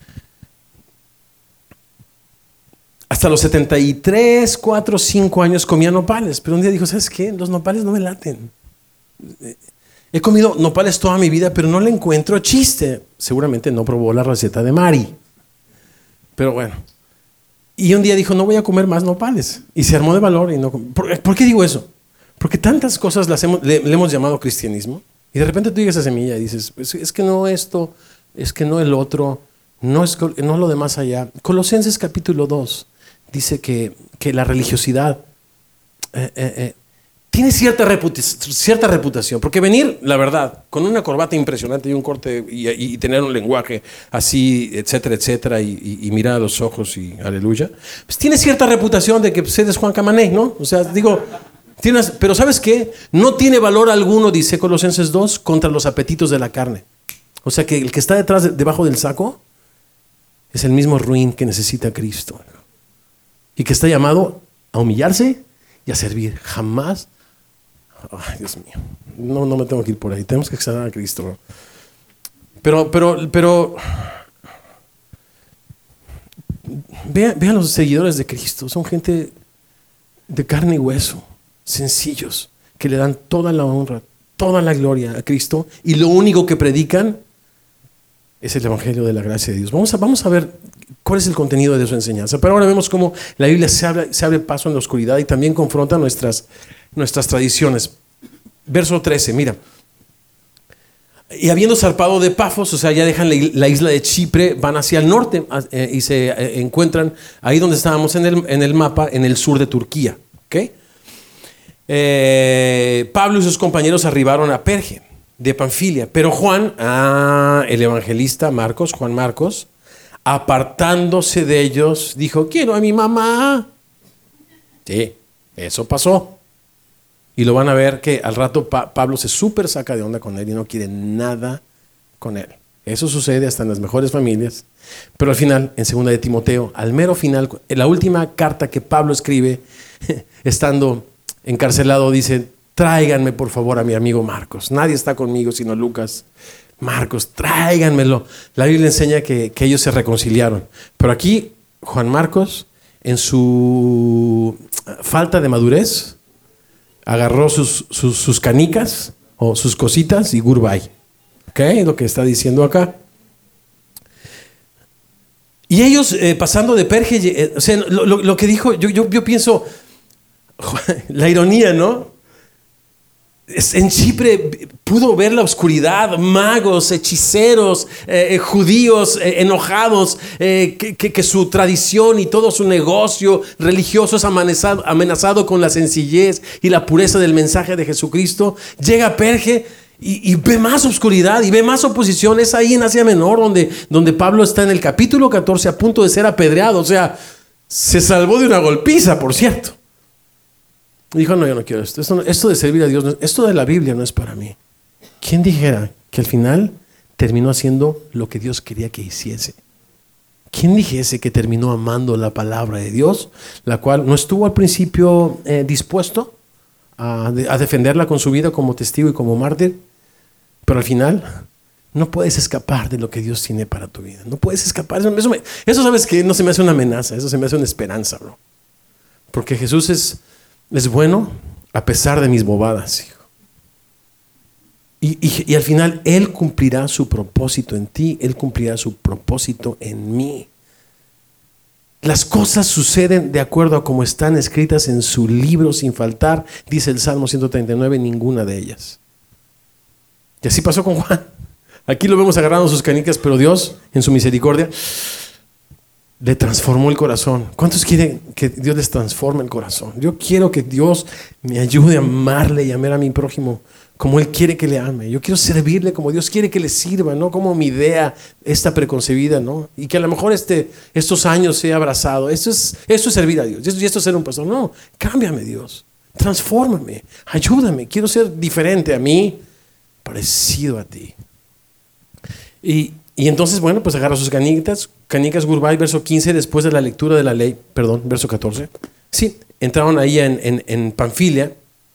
hasta los setenta y tres, cuatro, cinco años comía nopales. Pero un día dijo, ¿sabes qué? Los nopales no me laten. He comido nopales toda mi vida, pero no le encuentro chiste. Seguramente no probó la receta de Mari. Pero bueno. Y un día dijo, no voy a comer más nopales. Y se armó de valor. Y no com- ¿Por, ¿Por qué digo eso? Porque tantas cosas las hemos, le, le hemos llamado cristianismo. Y de repente tú llegas a semilla y dices, es, es que no esto, es que no el otro, no, es, no lo de más allá. Colosenses capítulo dos dice que, que la religiosidad eh, eh, eh, tiene cierta, reputa- cierta reputación. Porque venir, la verdad, con una corbata impresionante y un corte y, y, y tener un lenguaje así, etcétera, etcétera, y, y, y mirar a los ojos y aleluya, pues tiene cierta reputación de que pues, eres Juan Camané, ¿no? O sea, digo... Tienes, pero ¿sabes qué? No tiene valor alguno, dice Colosenses dos, contra los apetitos de la carne. O sea que el que está detrás, de, debajo del saco, es el mismo ruin que necesita a Cristo. Y que está llamado a humillarse y a servir. Jamás. Ay, Dios mío. No, no me tengo que ir por ahí. Tenemos que exaltar a Cristo. Pero, pero, pero. Vean, vean los seguidores de Cristo. Son gente de carne y hueso. Sencillos, que le dan toda la honra, toda la gloria a Cristo, y lo único que predican es el evangelio de la gracia de Dios. Vamos a, vamos a ver cuál es el contenido de su enseñanza. Pero ahora vemos cómo la Biblia se abre, se abre paso en la oscuridad y también confronta nuestras, nuestras tradiciones. Verso trece, mira. Y habiendo zarpado de Pafos, o sea, ya dejan la, la isla de Chipre, van hacia el norte eh, y se eh, encuentran ahí donde estábamos en el, en el mapa, en el sur de Turquía. ¿Ok? Eh, Pablo y sus compañeros arribaron a Perge de Panfilia, pero Juan, ah, el evangelista Marcos, Juan Marcos, apartándose de ellos, dijo, quiero a mi mamá. Sí, eso pasó. Y lo van a ver que al rato pa- Pablo se súper saca de onda con él y no quiere nada con él. Eso sucede hasta en las mejores familias. Pero al final, en segunda de Timoteo, al mero final, en la última carta que Pablo escribe, estando encarcelado, dice, tráiganme por favor a mi amigo Marcos. Nadie está conmigo sino Lucas. Marcos, tráiganmelo. La Biblia enseña que, que ellos se reconciliaron. Pero aquí, Juan Marcos, en su falta de madurez, agarró sus, sus, sus canicas o sus cositas y goodbye. ¿Ok? Es lo que está diciendo acá. Y ellos eh, pasando de Perge, eh, o sea, lo, lo, lo que dijo, yo, yo, yo pienso, la ironía, ¿no? En Chipre pudo ver la oscuridad, magos, hechiceros, eh, judíos eh, enojados, eh, que, que, que su tradición y todo su negocio religioso es amenazado, amenazado con la sencillez y la pureza del mensaje de Jesucristo. Llega a Perge y, y ve más oscuridad y ve más oposición. Es ahí en Asia Menor donde, donde Pablo está en el capítulo catorce a punto de ser apedreado. O sea, se salvó de una golpiza, por cierto. Dijo, no, yo no quiero esto. Esto, no, esto de servir a Dios, no, esto de la Biblia no es para mí. ¿Quién dijera que al final terminó haciendo lo que Dios quería que hiciese? ¿Quién dijese que terminó amando la palabra de Dios, la cual no estuvo al principio eh, dispuesto a, a defenderla con su vida como testigo y como mártir? Pero al final no puedes escapar de lo que Dios tiene para tu vida. No puedes escapar. Eso, eso, me, eso sabes que no se me hace una amenaza, eso se me hace una esperanza, bro. Porque Jesús es... Es bueno a pesar de mis bobadas, hijo. Y, y, y al final Él cumplirá su propósito en ti, Él cumplirá su propósito en mí. Las cosas suceden de acuerdo a como están escritas en su libro sin faltar, dice el Salmo ciento treinta y nueve, ninguna de ellas. Y así pasó con Juan. Aquí lo vemos agarrando sus canicas, pero Dios, en su misericordia, le transformó el corazón. ¿Cuántos quieren que Dios les transforme el corazón? Yo quiero que Dios me ayude a amarle y amar a mi prójimo como Él quiere que le ame. Yo quiero servirle como Dios quiere que le sirva, no como mi idea esta preconcebida, ¿no? Y que a lo mejor este, estos años sea abrazado. Esto es, esto es servir a Dios. Y esto es ser un pastor. No, cámbiame, Dios. transfórmame, ayúdame, quiero ser diferente a mí, parecido a ti. Y, y entonces, bueno, pues agarra sus canicas, canicas Gurbay, verso quince, después de la lectura de la ley, perdón, verso catorce. Sí, entraron ahí en, en, en Panfilia.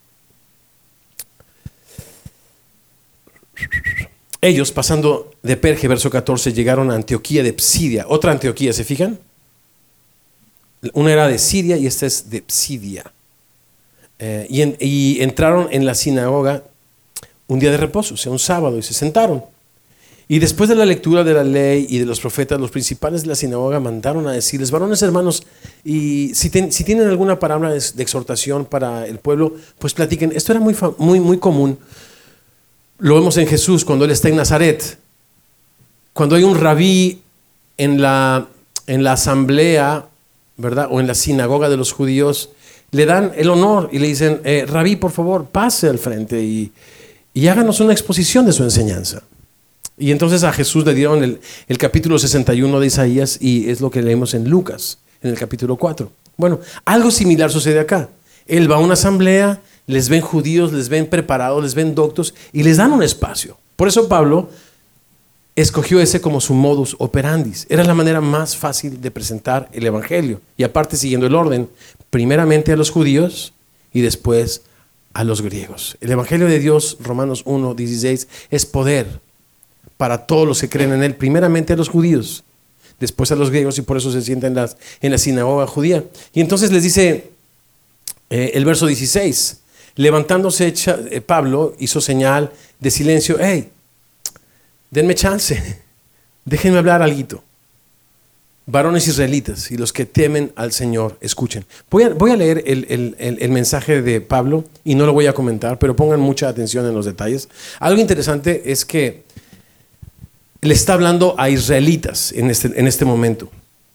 Ellos, pasando de Perge, verso catorce, llegaron a Antioquía de Psidia. Otra Antioquía, ¿se fijan? Una era de Siria y esta es de Psidia. Eh, y, en, y entraron en la sinagoga un día de reposo, o sea, un sábado, y se sentaron. Y después de la lectura de la ley y de los profetas, los principales de la sinagoga mandaron a decirles: varones hermanos, y si, ten, si tienen alguna palabra de, de exhortación para el pueblo, pues platiquen. Esto era muy, muy, muy común. Lo vemos en Jesús cuando Él está en Nazaret. Cuando hay un rabí en la, en la asamblea, ¿verdad? O en la sinagoga de los judíos, le dan el honor y le dicen: eh, rabí, por favor, pase al frente y, y háganos una exposición de su enseñanza. Y entonces a Jesús le dieron el, el capítulo sesenta y uno de Isaías, y es lo que leemos en Lucas, en el capítulo cuatro. Bueno, algo similar sucede acá. Él va a una asamblea, les ven judíos, les ven preparados, les ven doctos y les dan un espacio. Por eso Pablo escogió ese como su modus operandi. Era la manera más fácil de presentar el evangelio. Y aparte, siguiendo el orden, primeramente a los judíos y después a los griegos. El evangelio de Dios, Romanos uno, dieciséis, es poder para todos los que creen en Él, primeramente a los judíos, después a los griegos, y por eso se sienta en, las, en la sinagoga judía. Y entonces les dice eh, el verso dieciséis, levantándose echa, eh, Pablo hizo señal de silencio. Hey, denme chance, déjenme hablar alguito. Varones israelitas y los que temen al Señor, escuchen. Voy a, voy a leer el, el, el, el mensaje de Pablo y no lo voy a comentar, pero pongan mucha atención en los detalles. Algo interesante es que le está hablando a israelitas en este, en este momento.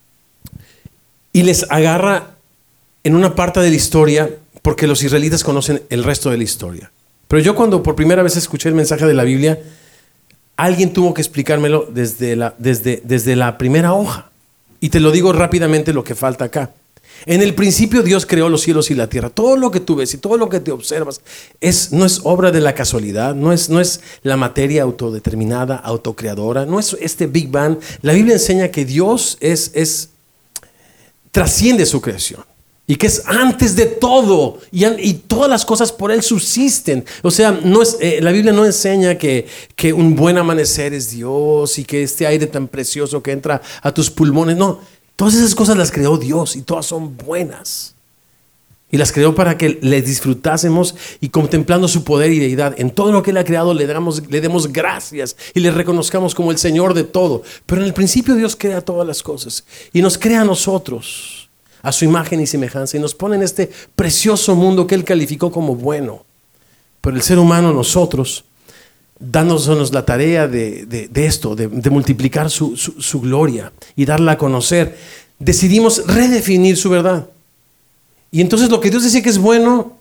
Y les agarra en una parte de la historia porque los israelitas conocen el resto de la historia. Pero yo cuando por primera vez escuché el mensaje de la Biblia, alguien tuvo que explicármelo desde la, desde, desde la primera hoja. Y te lo digo rápidamente lo que falta acá. En el principio Dios creó los cielos y la tierra. Todo lo que tú ves y todo lo que te observas es, no es obra de la casualidad, no es, no es la materia autodeterminada, autocreadora, no es este Big Bang. La Biblia enseña que Dios es, es, trasciende su creación y que es antes de todo y, y todas las cosas por Él subsisten. O sea, no es, eh, la Biblia no enseña que, que un buen amanecer es Dios y que este aire tan precioso que entra a tus pulmones, no. Todas esas cosas las creó Dios y todas son buenas. Y las creó para que les disfrutásemos y contemplando su poder y deidad. En todo lo que Él ha creado le damos, le demos gracias y le reconozcamos como el Señor de todo. Pero en el principio Dios crea todas las cosas y nos crea a nosotros a su imagen y semejanza y nos pone en este precioso mundo que Él calificó como bueno. Pero el ser humano, nosotros, dándonos la tarea de, de, de esto, de, de multiplicar su, su, su gloria y darla a conocer, decidimos redefinir su verdad. Y entonces lo que Dios decía que es bueno,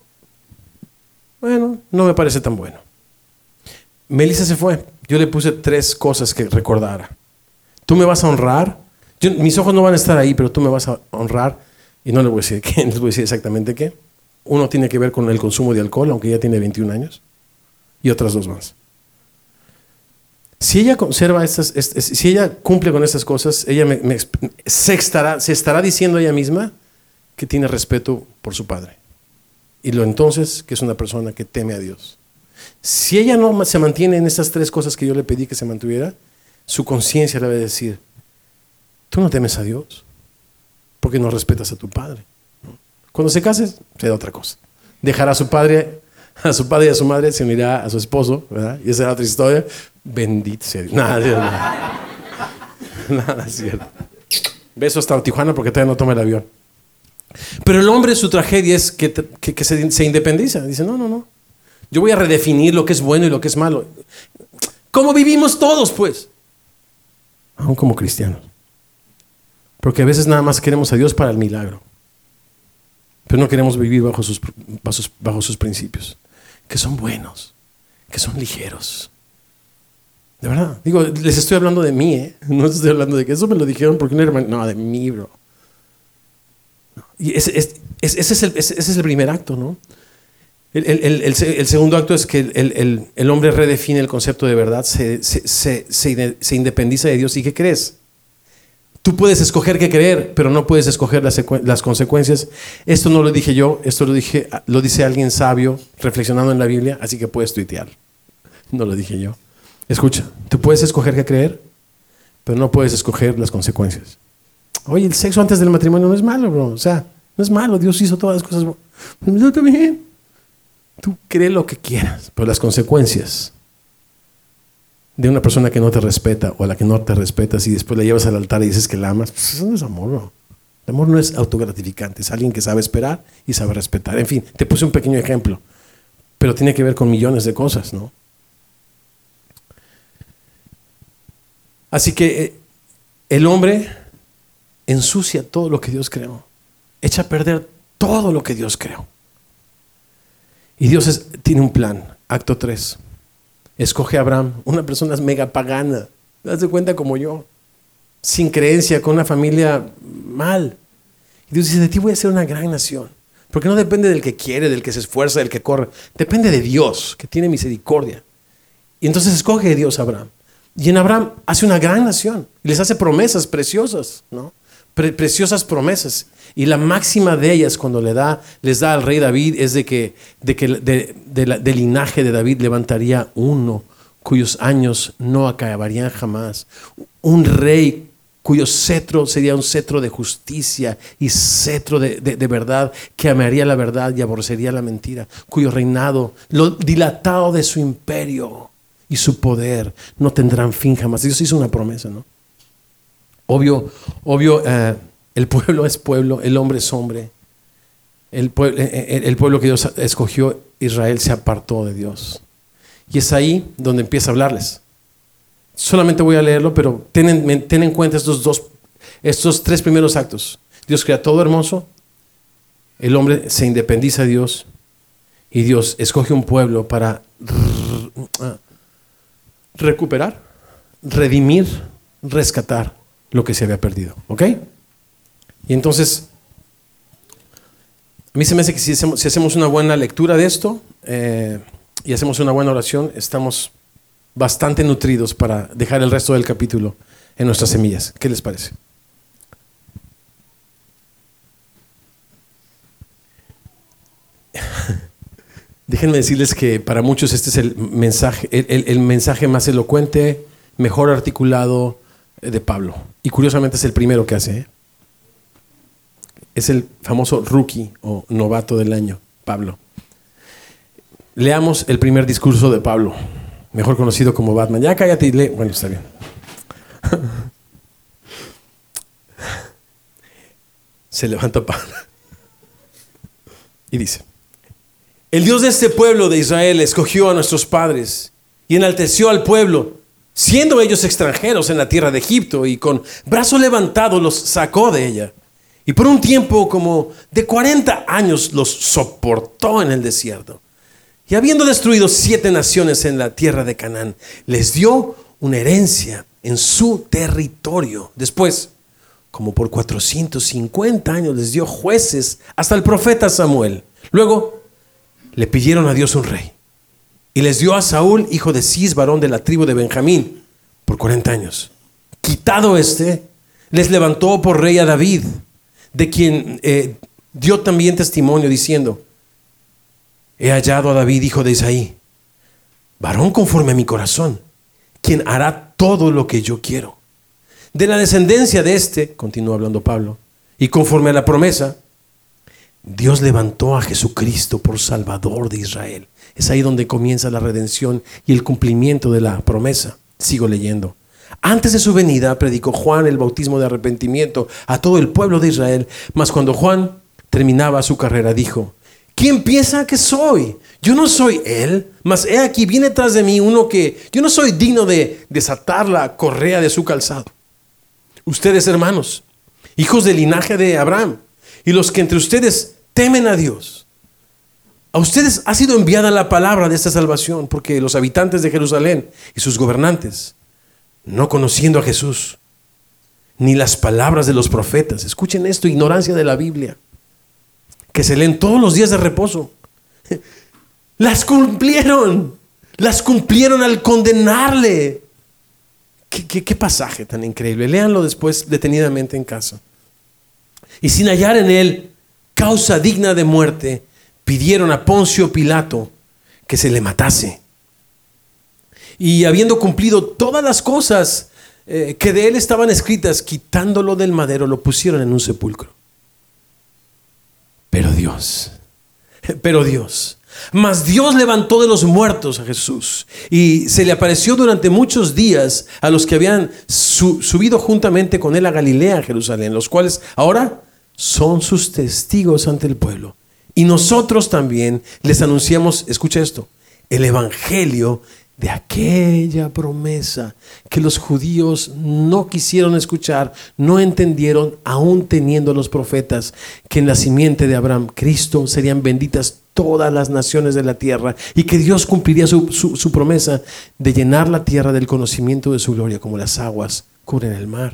bueno, no me parece tan bueno. Melissa se fue. Yo le puse tres cosas que recordara. Tú me vas a honrar. Yo, mis ojos no van a estar ahí, pero tú me vas a honrar. Y no les voy a decir qué, les voy a decir exactamente qué. Uno tiene que ver con el consumo de alcohol, aunque ella tiene veintiún años. Y otras dos más. Si ella conserva estas, estas, si ella cumple con estas cosas, ella me, me, se, estará, se estará diciendo ella misma que tiene respeto por su padre. Y lo entonces que es una persona que teme a Dios. Si ella no se mantiene en estas tres cosas que yo le pedí que se mantuviera, su conciencia le va a decir: tú no temes a Dios porque no respetas a tu padre. Cuando se case, será otra cosa. Dejará a su padre, a su padre y a su madre, se unirá a su esposo, ¿verdad? Y esa será otra historia. Bendito sea Dios. Nada, nada, nada es cierto. Beso hasta Tijuana porque todavía no toma el avión. Pero el hombre, su tragedia es que, que, que se, se independiza. Dice: no, no, no. Yo voy a redefinir lo que es bueno y lo que es malo. ¿Cómo vivimos todos, pues? Aún como cristianos. Porque a veces nada más queremos a Dios para el milagro. Pero no queremos vivir bajo sus, bajo sus, bajo sus principios. Que son buenos. Que son ligeros. De verdad. Digo, les estoy hablando de mí, ¿eh? No estoy hablando de que eso me lo dijeron porque un hermano. No, de mí, bro. Y ese, ese, ese, es el, ese, ese es el primer acto, ¿no? El, el, el, el, el segundo acto es que el, el, el hombre redefine el concepto de verdad, se, se, se, se, se independiza de Dios. ¿Y qué crees? Tú puedes escoger qué creer, pero no puedes escoger las, las consecuencias. Esto no lo dije yo, esto lo, dije, lo dice alguien sabio reflexionando en la Biblia, así que puedes tuitear. No lo dije yo. Escucha, tú puedes escoger qué creer, pero no puedes escoger las consecuencias. Oye, el sexo antes del matrimonio no es malo, bro. O sea, no es malo. Dios hizo todas las cosas. No, está bien. Tú cree lo que quieras, pero las consecuencias de una persona que no te respeta o a la que no te respetas y después la llevas al altar y dices que la amas, pues eso no es amor, bro. El amor no es autogratificante, es alguien que sabe esperar y sabe respetar. En fin, te puse un pequeño ejemplo, pero tiene que ver con millones de cosas, ¿no? Así que eh, el hombre ensucia todo lo que Dios creó, echa a perder todo lo que Dios creó. Y Dios es, tiene un plan. Acto tres. Escoge a Abraham, una persona mega pagana, haz de cuenta como yo, sin creencia, con una familia mal. Y Dios dice, de ti voy a hacer una gran nación. Porque no depende del que quiere, del que se esfuerza, del que corre. Depende de Dios, que tiene misericordia. Y entonces escoge Dios a Abraham. Y en Abraham hace una gran nación. Y les hace promesas preciosas, ¿no? Pre- preciosas promesas. Y la máxima de ellas cuando le da, les da al rey David es de que, de que de, de la, del linaje de David levantaría uno cuyos años no acabarían jamás. Un rey cuyo cetro sería un cetro de justicia y cetro de, de, de verdad, que amaría la verdad y aborrecería la mentira, cuyo reinado, lo dilatado de su imperio y su poder no tendrán fin jamás. Dios hizo una promesa, ¿no? Obvio, obvio, eh, el pueblo es pueblo, el hombre es hombre. El pueblo, el, el pueblo que Dios escogió, Israel, se apartó de Dios. Y es ahí donde empieza a hablarles. Solamente voy a leerlo, pero ten en, ten en cuenta estos dos, estos tres primeros actos. Dios crea todo hermoso, el hombre se independiza de Dios y Dios escoge un pueblo para recuperar, redimir, rescatar lo que se había perdido. ¿Ok? Y entonces, a mí se me hace que si hacemos, si hacemos una buena lectura de esto eh, y hacemos una buena oración, estamos bastante nutridos para dejar el resto del capítulo en nuestras semillas. ¿Qué les parece? Déjenme decirles que para muchos este es el mensaje, el, el, el mensaje más elocuente, mejor articulado de Pablo. Y curiosamente es el primero que hace, ¿eh? Es el famoso rookie o novato del año, Pablo. Leamos el primer discurso de Pablo, mejor conocido como Batman. Ya cállate y lee. Bueno, está bien. Se levanta Pablo y dice: el Dios de este pueblo de Israel escogió a nuestros padres y enalteció al pueblo, siendo ellos extranjeros en la tierra de Egipto, y con brazo levantado los sacó de ella. Y por un tiempo como de cuarenta años los soportó en el desierto. Y habiendo destruido siete naciones en la tierra de Canaán, les dio una herencia en su territorio. Después, como por cuatrocientos cincuenta años, les dio jueces hasta el profeta Samuel. Luego, le pidieron a Dios un rey. Y les dio a Saúl, hijo de Cis, varón de la tribu de Benjamín, por cuarenta años. Quitado este, les levantó por rey a David, de quien eh, dio también testimonio diciendo: he hallado a David, hijo de Isaí, varón conforme a mi corazón, quien hará todo lo que yo quiero. De la descendencia de este, continúa hablando Pablo, y conforme a la promesa, Dios levantó a Jesucristo por Salvador de Israel. Es ahí donde comienza la redención y el cumplimiento de la promesa. Sigo leyendo. Antes de su venida predicó Juan el bautismo de arrepentimiento a todo el pueblo de Israel. Mas cuando Juan terminaba su carrera, dijo: ¿quién piensa que soy? Yo no soy él, mas he aquí viene tras de mí uno que yo no soy digno de desatar la correa de su calzado. Ustedes, hermanos, hijos del linaje de Abraham, y los que entre ustedes temen a Dios, a ustedes ha sido enviada la palabra de esta salvación, porque los habitantes de Jerusalén y sus gobernantes, no conociendo a Jesús, ni las palabras de los profetas, escuchen esto, ignorancia de la Biblia, que se leen todos los días de reposo, Las cumplieron. Las cumplieron al condenarle. ¿Qué, qué, qué pasaje tan increíble? Léanlo después detenidamente en casa. Y sin hallar en él causa digna de muerte, pidieron a Poncio Pilato que se le matase. Y habiendo cumplido todas las cosas eh, que de él estaban escritas, quitándolo del madero, lo pusieron en un sepulcro. Pero Dios, pero Dios, mas Dios levantó de los muertos a Jesús y se le apareció durante muchos días a los que habían su, subido juntamente con él a Galilea, a Jerusalén, los cuales ahora son sus testigos ante el pueblo. Y nosotros también les anunciamos, escucha esto, el evangelio de aquella promesa que los judíos no quisieron escuchar, no entendieron, aún teniendo los profetas, que en la simiente de Abraham, Cristo, serían benditas todas las naciones de la tierra y que Dios cumpliría su, su, su promesa de llenar la tierra del conocimiento de su gloria como las aguas cubren el mar,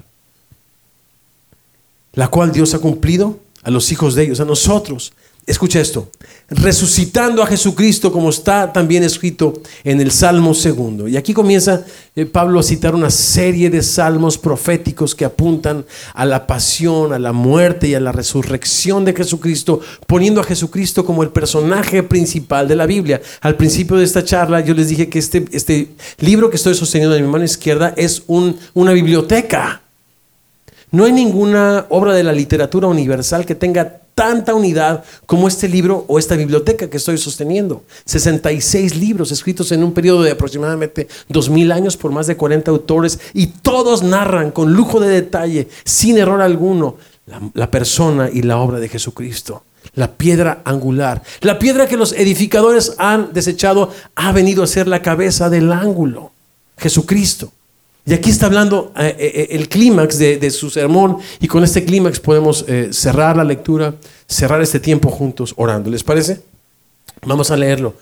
la cual Dios ha cumplido a los hijos de ellos, a nosotros. Escucha esto, resucitando a Jesucristo, como está también escrito en el Salmo segundo. Y aquí comienza eh, Pablo a citar una serie de salmos proféticos que apuntan a la pasión, a la muerte y a la resurrección de Jesucristo, poniendo a Jesucristo como el personaje principal de la Biblia. Al principio de esta charla yo les dije que este, este libro que estoy sosteniendo en mi mano izquierda es un, una biblioteca. No hay ninguna obra de la literatura universal que tenga tanta unidad como este libro o esta biblioteca que estoy sosteniendo. sesenta y seis libros escritos en un periodo de aproximadamente dos mil años por más de cuarenta autores, y todos narran con lujo de detalle, sin error alguno, la, la persona y la obra de Jesucristo. La piedra angular, la piedra que los edificadores han desechado, ha venido a ser la cabeza del ángulo, Jesucristo. Y aquí está hablando eh, eh, el clímax de, de su sermón, y con este clímax podemos eh, cerrar la lectura, cerrar este tiempo juntos orando. ¿Les parece? Vamos a leerlo.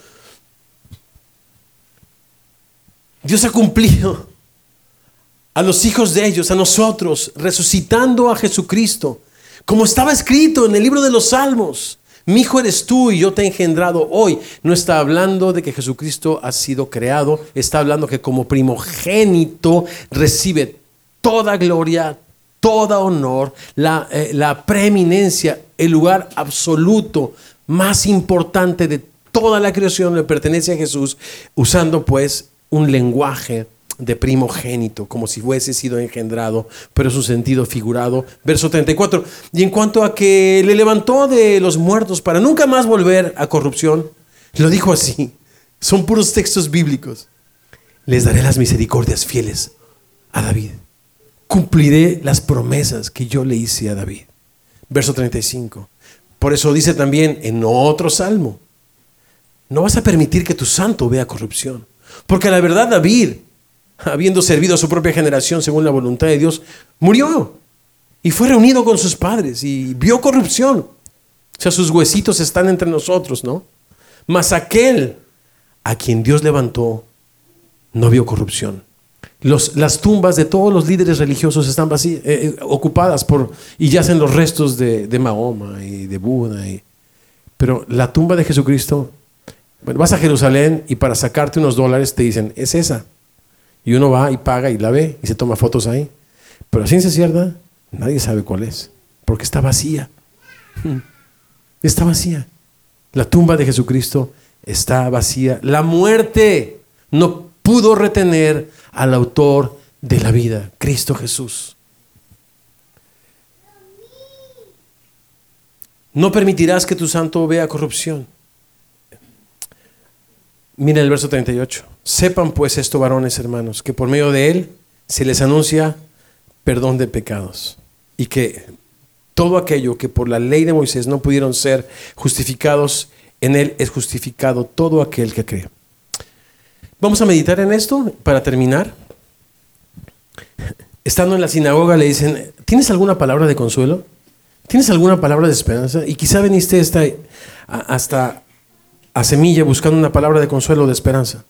Dios ha cumplido a los hijos de ellos, a nosotros, resucitando a Jesucristo, como estaba escrito en el libro de los Salmos. Mi hijo eres tú y yo te he engendrado hoy. No está hablando de que Jesucristo ha sido creado, está hablando que como primogénito recibe toda gloria, toda honor, la, eh, la preeminencia, el lugar absoluto más importante de toda la creación le pertenece a Jesús, usando pues un lenguaje de primogénito, como si hubiese sido engendrado, pero es un sentido figurado. Verso treinta y cuatro, y en cuanto a que le levantó de los muertos para nunca más volver a corrupción, lo dijo así, son puros textos bíblicos: les daré las misericordias fieles a David, cumpliré las promesas que yo le hice a David. Verso treinta y cinco, por eso dice también en otro salmo: no vas a permitir que tu santo vea corrupción, porque la verdad David, habiendo servido a su propia generación según la voluntad de Dios, murió y fue reunido con sus padres y vio corrupción. O sea, sus huesitos están entre nosotros, ¿no? Mas aquel a quien Dios levantó no vio corrupción. Los, las tumbas de todos los líderes religiosos están vacías, eh, ocupadas por, y yacen los restos de, de Mahoma y de Buda. Y, pero la tumba de Jesucristo, bueno, vas a Jerusalén y para sacarte unos dólares te dicen, es esa. Y uno va y paga y la ve y se toma fotos ahí. Pero a ciencia cierta, nadie sabe cuál es, porque está vacía. Está vacía. La tumba de Jesucristo está vacía. La muerte no pudo retener al autor de la vida, Cristo Jesús. No permitirás que tu santo vea corrupción. Miren el verso treinta y ocho. Sepan pues esto, varones hermanos, que por medio de él se les anuncia perdón de pecados, y que todo aquello que por la ley de Moisés no pudieron ser justificados, en él es justificado todo aquel que cree. Vamos a meditar en esto para terminar. Estando en la sinagoga le dicen, ¿tienes alguna palabra de consuelo? ¿Tienes alguna palabra de esperanza? Y quizá veniste esta, hasta a Semilla buscando una palabra de consuelo o de esperanza.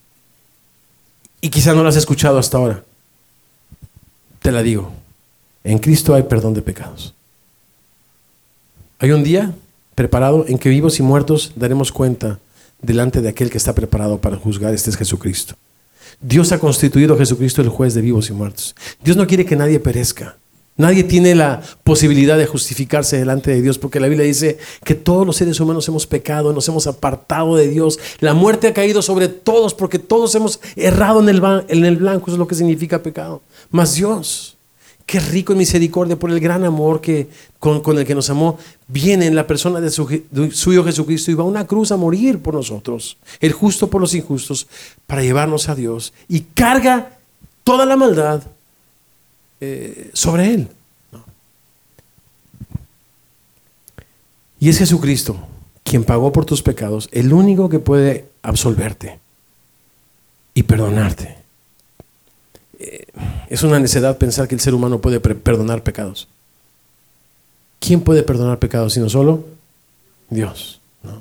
Y quizá no la has escuchado hasta ahora. Te la digo. En Cristo hay perdón de pecados. Hay un día preparado en que vivos y muertos daremos cuenta delante de aquel que está preparado para juzgar. Este es Jesucristo. Dios ha constituido a Jesucristo el juez de vivos y muertos. Dios no quiere que nadie perezca. Nadie tiene la posibilidad de justificarse delante de Dios, porque la Biblia dice que todos los seres humanos hemos pecado, nos hemos apartado de Dios. La muerte ha caído sobre todos porque todos hemos errado en el, en el blanco. Eso es lo que significa pecado. Mas Dios, qué rico en misericordia por el gran amor que, con, con el que nos amó, viene en la persona de su, de su Hijo Jesucristo y va a una cruz a morir por nosotros, el justo por los injustos, para llevarnos a Dios, y carga toda la maldad eh, sobre Él. ¿No? Y es Jesucristo quien pagó por tus pecados, el único que puede absolverte y perdonarte. Eh, es una necedad pensar que el ser humano puede pre- perdonar pecados. ¿Quién puede perdonar pecados sino solo Dios? ¿No?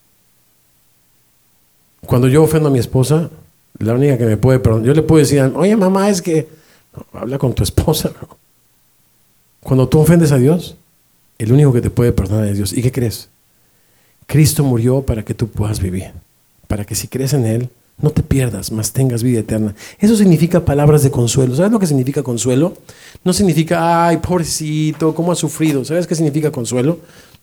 Cuando yo ofendo a mi esposa, la única que me puede perdonar, yo le puedo decir, oye mamá, es que no, habla con tu esposa. ¿No? Cuando tú ofendes a Dios, el único que te puede perdonar es Dios. ¿Y qué crees? Cristo murió para que tú puedas vivir, para que si crees en Él no te pierdas, mas tengas vida eterna. Eso significa palabras de consuelo. ¿Sabes lo que significa consuelo? No significa, ay, pobrecito, cómo ha sufrido. ¿Sabes qué significa consuelo?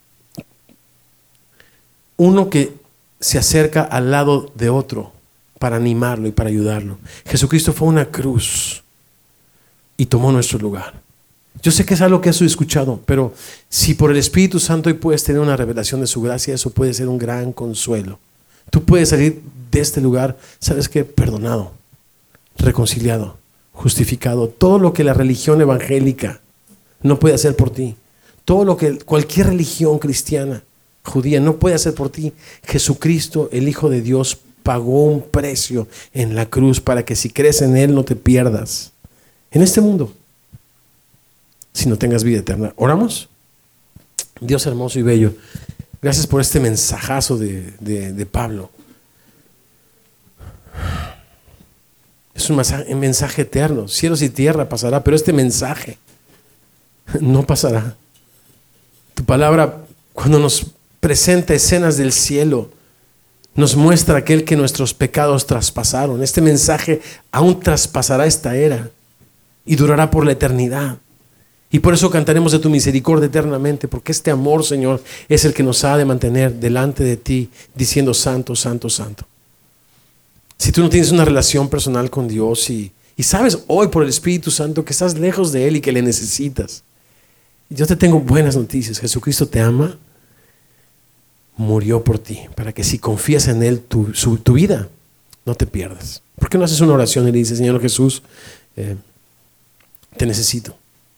Uno que se acerca al lado de otro para animarlo y para ayudarlo. Jesucristo fue a una cruz y tomó nuestro lugar. Yo sé que es algo que has escuchado, pero si por el Espíritu Santo hoy puedes tener una revelación de su gracia, eso puede ser un gran consuelo. Tú puedes salir de este lugar, ¿sabes qué? Perdonado, reconciliado, justificado. Todo lo que la religión evangélica no puede hacer por ti, todo lo que cualquier religión cristiana, judía, no puede hacer por ti, Jesucristo, el Hijo de Dios, pagó un precio en la cruz para que si crees en Él no te pierdas en este mundo, sino tengas vida eterna. ¿Oramos? Dios hermoso y bello, gracias por este mensajazo de, de, de Pablo. Es un mensaje, un mensaje eterno. Cielos y tierra pasará, pero este mensaje no pasará. Tu palabra, cuando nos presenta escenas del cielo, nos muestra aquel que nuestros pecados traspasaron. Este mensaje aún traspasará esta era y durará por la eternidad. Y por eso cantaremos de tu misericordia eternamente, porque este amor, Señor, es el que nos ha de mantener delante de ti, diciendo santo, santo, santo. Si tú no tienes una relación personal con Dios y, y sabes hoy por el Espíritu Santo que estás lejos de Él y que le necesitas, yo te tengo buenas noticias. Jesucristo te ama, murió por ti, para que si confías en Él, tu, su, tu vida no te pierdas. ¿Por qué no haces una oración y le dices, Señor Jesús, eh, te necesito?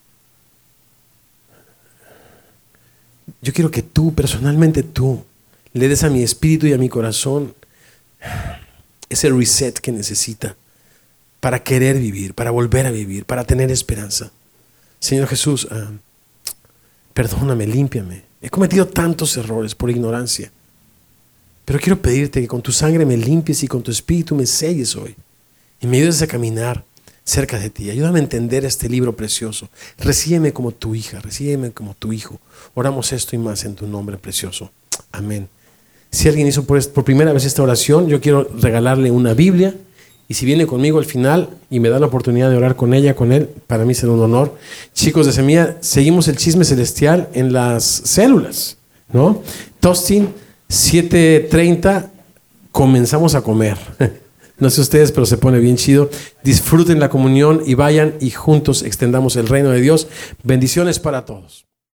Yo quiero que tú, personalmente tú, le des a mi espíritu y a mi corazón ese reset que necesita para querer vivir, para volver a vivir, para tener esperanza. Señor Jesús, uh, perdóname, límpiame. He cometido tantos errores por ignorancia, pero quiero pedirte que con tu sangre me limpies y con tu espíritu me selles hoy y me ayudes a caminar cerca de ti. Ayúdame a entender este libro precioso. Recíbeme como tu hija, recíbeme como tu hijo. Oramos esto y más en tu nombre precioso. Amén. Si alguien hizo por, por primera vez esta oración, yo quiero regalarle una Biblia, y si viene conmigo al final y me da la oportunidad de orar con ella, con él, para mí será un honor. Chicos de Semilla, seguimos el chisme celestial en las células, ¿no? Tostin, siete treinta, comenzamos a comer. No sé ustedes, pero se pone bien chido. Disfruten la comunión y vayan y juntos extendamos el reino de Dios. Bendiciones para todos.